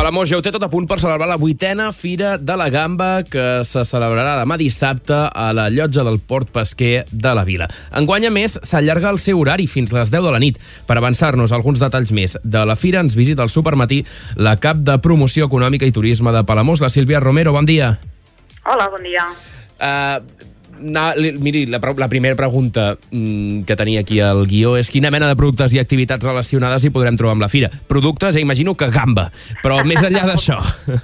Palamós, ja ho té tot a punt per celebrar la 8a Fira de la Gamba, que se celebrarà demà dissabte a la llotja del Port Pesquer de la Vila. Enguany, a més, s'allarga el seu horari fins les 10 de la nit. Per avançar-nos alguns detalls més de la fira, ens visita al Supermatí la cap de Promoció Econòmica i Turisme de Palamós, la Sílvia Romero. Bon dia. Hola, bon dia. Miri, la primera pregunta que tenia aquí al guió és quina mena de productes i activitats relacionades hi podrem trobar amb la fira. Productes, imagino que gamba, però més enllà d'això.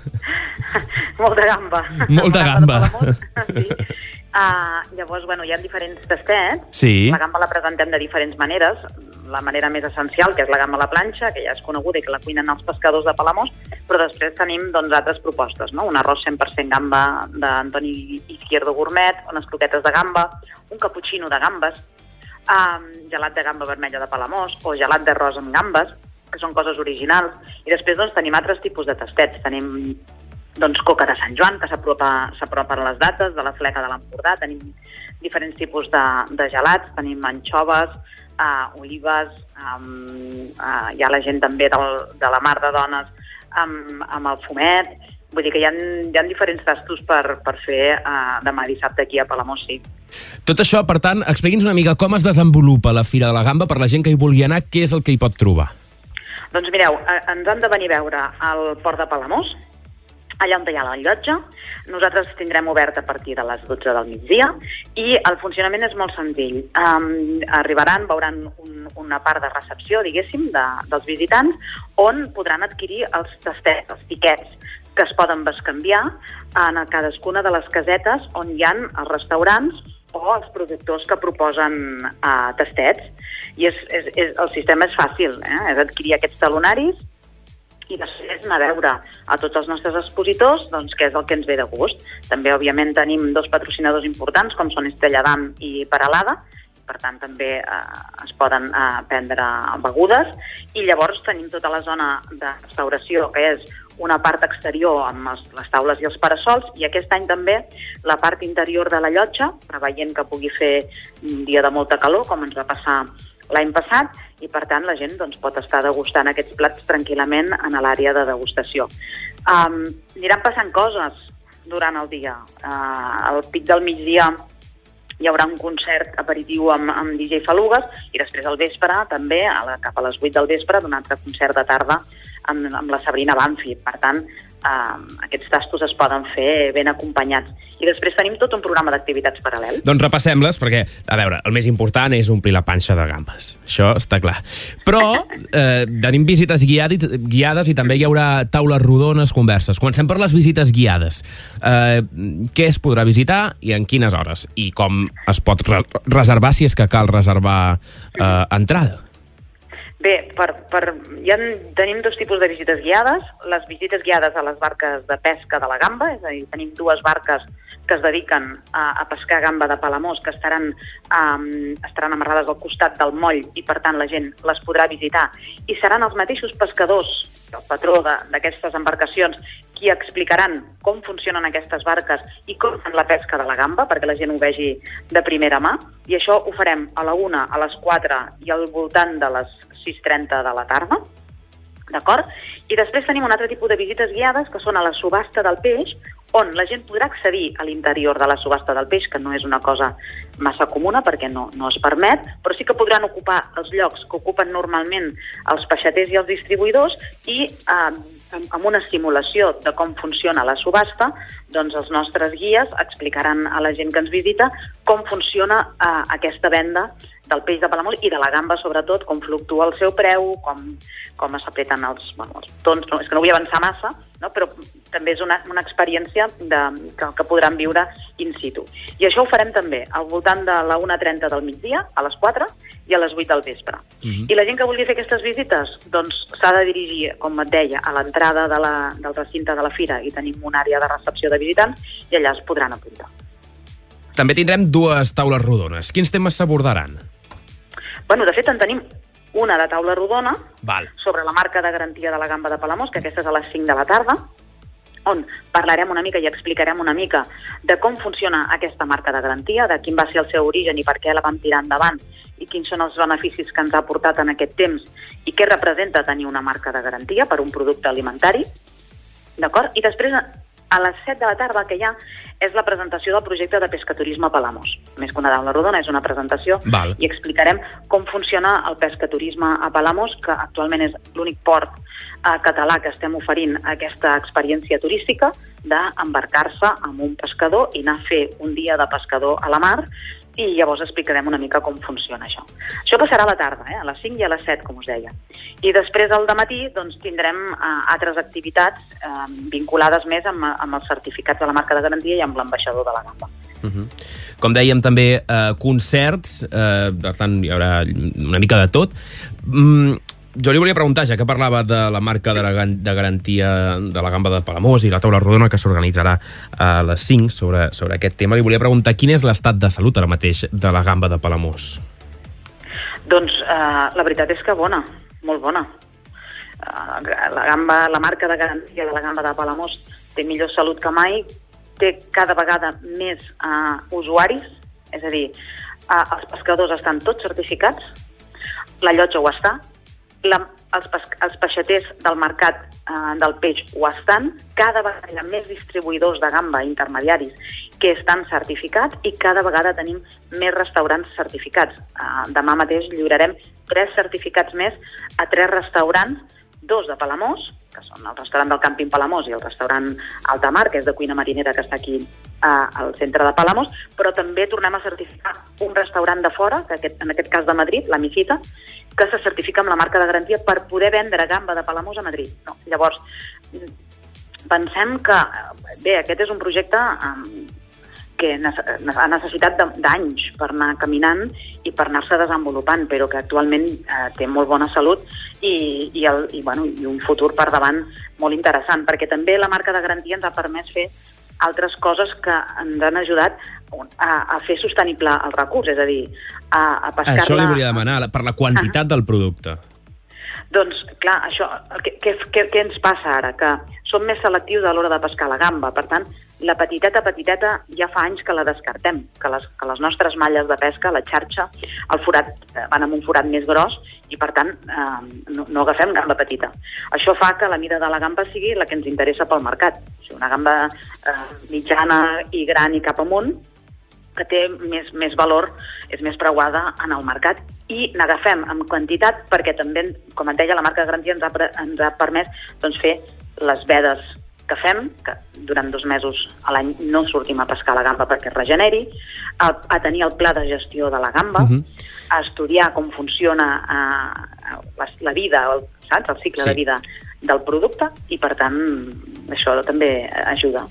Molta gamba. Molta gamba. Sí. Llavors, hi ha diferents tastets. Sí. La gamba la presentem de diferents maneres. La manera més essencial, que és la gamba a la planxa, que ja és coneguda i que la cuinen els pescadors de Palamós, però després tenim altres propostes, no? Un arròs 100% gamba d'Antoni Izquierdo Gourmet, unes croquetes de gamba, un cappuccino de gambes, gelat de gamba vermella de Palamós o gelat d'arròs amb gambes, que són coses originals. I després tenim altres tipus de tastets. Tenim coca de Sant Joan, que s'apropa a les dates, de la fleca de l'Empordà. Tenim diferents tipus de gelats, tenim anxoves, olives, hi ha la gent també de la Mar de Dones amb el fumet. Vull dir que hi ha diferents tastos per fer demà dissabte aquí a Palamós, sí. Tot això, per tant, expliqui'ns una mica com es desenvolupa la Fira de la Gamba per la gent que hi vulgui anar, què és el que hi pot trobar? Doncs mireu, ens han de venir a veure al Port de Palamós, allà on hi ha la llotja. Nosaltres tindrem obert a partir de les 12 del migdia i el funcionament és molt senzill. Arribaran, veuran una part de recepció, diguéssim, dels visitants, on podran adquirir els tastets, els tiquets, que es poden bescanviar en cadascuna de les casetes on hi ha els restaurants o els productors que proposen tastets. I el sistema és fàcil, és adquirir aquests talonaris i després anar a veure a tots els nostres expositors què és el que ens ve de gust. També, òbviament, tenim 2 patrocinadors importants, com són Estrella d'Am i Peralada, per tant, també es poden prendre begudes. I llavors tenim tota la zona de restauració, que és una part exterior amb les taules i els parasols, i aquest any també la part interior de la llotja, preveient que pugui fer un dia de molta calor, com ens va passar l'any passat, i per tant la gent pot estar degustant aquests plats tranquil·lament en l'àrea de degustació. Aniran passant coses durant el dia. Al pic del migdia hi haurà un concert aperitiu amb DJ Falugues i després al vespre també, cap a les 8 del vespre, un altre concert de tarda amb la Sabrina Banfi. Per tant, aquests tastos es poden fer ben acompanyats. I després tenim tot un programa d'activitats paral·lel. Doncs repassem-les, perquè, a veure, el més important és omplir la panxa de gambes. Això està clar. Però tenim visites guiades i també hi haurà taules rodones, converses. Comencem per les visites guiades. Què es podrà visitar i en quines hores? I com es pot reservar, si és que cal reservar entrada? Bé, tenim 2 tipus de visites guiades. Les visites guiades a les barques de pesca de la gamba, és a dir, tenim 2 barques que es dediquen a pescar gamba de Palamós, que estaran amarrades al costat del moll i, per tant, la gent les podrà visitar. I seran els mateixos pescadors, el patró d'aquestes embarcacions, qui explicaran com funcionen aquestes barques i com fan la pesca de la gamba, perquè la gent ho vegi de primera mà. I això ho farem a la 1, a les 4 i al voltant de les 6:30 de la tarda. D'acord? I després tenim un altre tipus de visites guiades, que són a la subhasta del peix, on la gent podrà accedir a l'interior de la subhasta del peix, que no és una cosa massa comuna perquè no es permet, però sí que podran ocupar els llocs que ocupen normalment els peixaters i els distribuïdors i amb una simulació de com funciona la subhasta, doncs els nostres guies explicaran a la gent que ens visita com funciona aquesta venda del peix de Palamós i de la gamba, sobretot, com fluctua el seu preu, com s'apreten els tons. No, és que no vull avançar massa, no? Però també és una experiència que podran viure in situ. I això ho farem també al voltant de la 1:30 del migdia, a les 4 i a les 8 del vespre. I la gent que vulgui fer aquestes visites doncs s'ha de dirigir, com et deia, a l'entrada del recinte de la fira, i tenim una àrea de recepció de visitants i allà es podran apuntar. També tindrem 2 taules rodones. Quins temes s'abordaran? De fet, en tenim una de taula rodona sobre la marca de garantia de la gamba de Palamós, que aquesta és a les 5 de la tarda, on parlarem una mica i explicarem una mica de com funciona aquesta marca de garantia, de quin va ser el seu origen i per què la vam tirar endavant i quins són els beneficis que ens ha portat en aquest temps i què representa tenir una marca de garantia per un producte alimentari. D'acord? I després, a les 7 de la tarda, el que hi ha és la presentació del projecte de pescaturisme a Palamós. Més que una taula rodona, és una presentació. Val. I explicarem com funciona el pescaturisme a Palamós, que actualment és l'únic port català que estem oferint aquesta experiència turística d'embarcar-se amb un pescador i anar a fer un dia de pescador a la mar, i llavors explicarem una mica com funciona això. Això passarà a la tarda, a les 5 i a les 7, com us deia. I després, al dematí, doncs, tindrem altres activitats vinculades més amb els certificats de la marca de garantia i amb l'ambaixador de la gamba. Com dèiem, també concerts, per tant, hi haurà una mica de tot. Jo li volia preguntar, ja que parlava de la marca de garantia de la gamba de Palamós i la taula rodona que s'organitzarà a les 5 sobre aquest tema, li volia preguntar quin és l'estat de salut ara mateix de la gamba de Palamós? Doncs la veritat és que bona, molt bona. La marca de garantia de la gamba de Palamós té millor salut que mai, té cada vegada més usuaris, és a dir, els pescadors estan tots certificats, la llotja ho està, els peixaters del mercat del peix ho estan, cada vegada hi ha més distribuïdors de gamba intermediaris que estan certificats i cada vegada tenim més restaurants certificats. Demà mateix lliurarem 3 certificats més a 3 restaurants, 2 de Palamós, que són el restaurant del Càmping Palamós i el restaurant Altamar, que és de cuina marinera, que està aquí al centre de Palamós, però també tornem a certificar un restaurant de fora, en aquest cas de Madrid, la Misita, que se certifica amb la marca de garantia per poder vendre gamba de Palamós a Madrid. No. Llavors, pensem que, bé, aquest és un projecte que ha necessitat d'anys per anar caminant i per anar-se desenvolupant, però que actualment té molt bona salut i un futur per davant molt interessant, perquè també la marca de garantia ens ha permès fer altres coses que ens han ajudat a fer sostenible el recurs, és a dir, a pescar-la... Això li volia demanar, per la quantitat del producte. Doncs, clar, això, què ens passa ara? Que som més selectius a l'hora de pescar la gamba, per tant, la petiteta ja fa anys que la descartem, que les nostres malles de pesca, la xarxa, el forat, van amb un forat més gros i, per tant, no agafem gamba petita. Això fa que la mida de la gamba sigui la que ens interessa pel mercat. O sigui, una gamba mitjana i gran i cap amunt, que té més valor, és més preuada en el mercat, i n'agafem en quantitat perquè també, com et deia, la marca de garantia ens ha permès fer les vedes que fem, que durant 2 mesos a l'any no sortim a pescar la gamba perquè es regeneri, a tenir el pla de gestió de la gamba, a estudiar com funciona la vida, saps? El cicle de vida del producte, i per tant això també ajuda.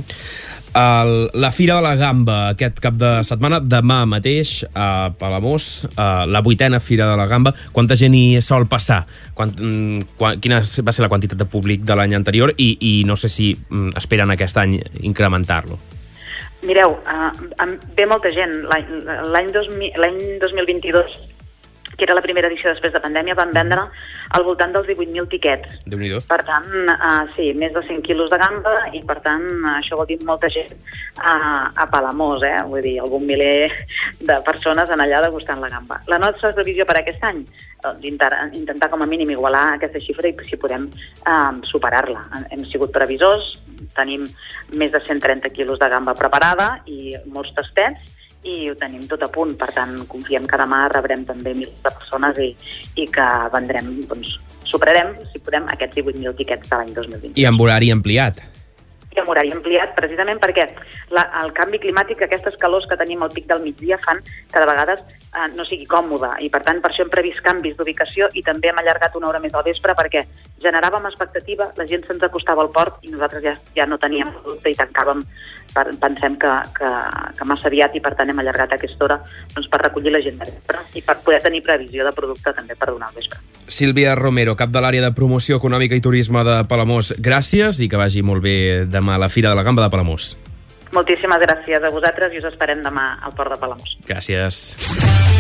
La Fira de la Gamba aquest cap de setmana, demà mateix a Palamós, la 8ª Fira de la Gamba. Quanta gent hi sol passar? Quina va ser la quantitat de públic de l'any anterior i no sé si esperen aquest any incrementar-lo? Mireu, ve molta gent. L'any 2022, que era la primera edició després de pandèmia, van vendre al voltant dels 18.000 tiquets. Déu-n'hi-do. Per tant, sí, més de 100 quilos de gamba, i per tant això vol dir molta gent a Palamós, vull dir, algun miler de persones en allà degustant la gamba. La nostra previsió per aquest any, intentar com a mínim igualar aquesta xifra i si podem superar-la. Hem sigut previsors, tenim més de 130 quilos de gamba preparada i molts tastets, i ho tenim tot a punt. Per tant, confiem que demà rebrem també 1.000 de persones i que vendrem, doncs, superarem, si podem, aquests 18.000 tiquets de l'any 2020. I amb horari ampliat. I amb horari ampliat, precisament perquè el canvi climàtic, aquestes calors que tenim al pic del migdia, fan que de vegades no sigui còmode, i per tant per això hem previst canvis d'ubicació i també hem allargat 1 hora més al vespre perquè generàvem expectativa, la gent se'ns acostava al port i nosaltres ja no teníem producte i tancàvem, pensem que massa aviat, i per tant hem allargat aquesta hora per recollir la gent de vespre i per poder tenir previsió de producte també per donar al vespre. Sílvia Romero, cap de l'àrea de promoció econòmica i turisme de Palamós, gràcies i que vagi molt bé demà a la Fira de la Gamba de Palamós. Moltíssimes gràcies a vosaltres i us esperem demà al Port de Palamós. Gràcies.